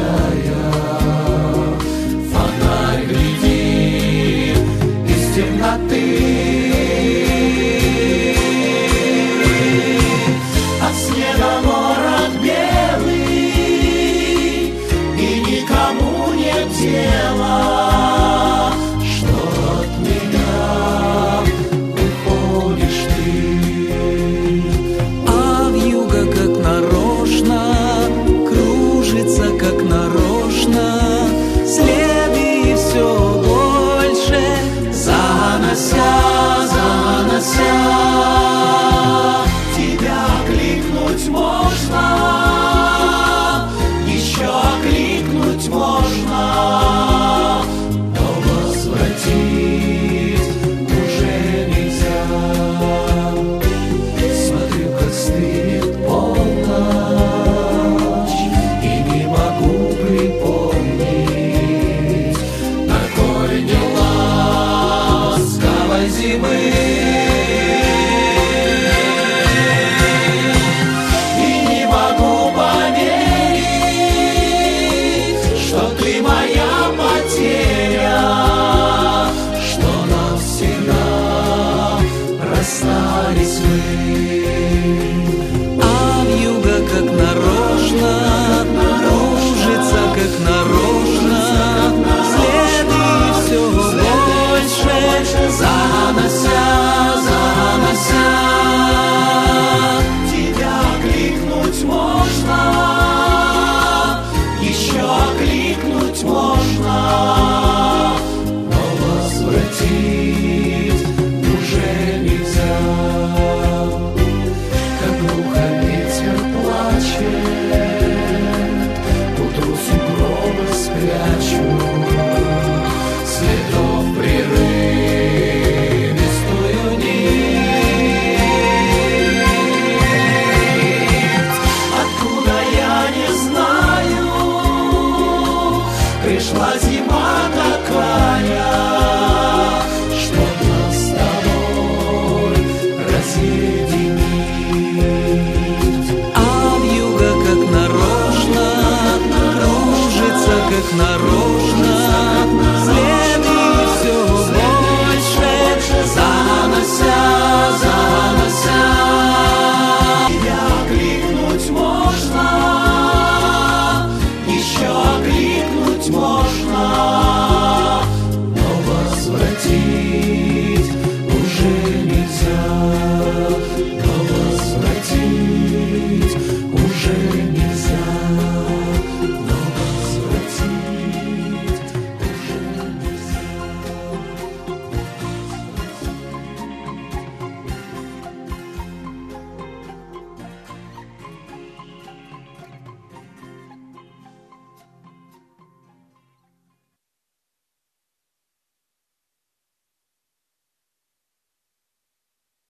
сияя, фонарь глядит из темноты. От снега город белый, и никому нет дела, что от меня уходишь ты. А вьюга как нарочно кружится, как нарочно, следы все больше Занося, тебя окликнуть можно, еще окликнуть можно, но возвратить уже нельзя. Смотрю, как стынет полночь, и не могу припомнить такой неласковой зимы. Расстались мы. А вьюга как нарочно кружится, как нарочно, следы все больше Занося, тебя окликнуть можно, еще окликнуть можно, но возвратить уже нельзя. Как глухо ветер плачет, утру сугробы спрячу, следов прерывистую нить. Откуда я не знаю, пришла зима такая, что нас с тобой разъединит. А вьюга как нарочно кружится, как нарочно,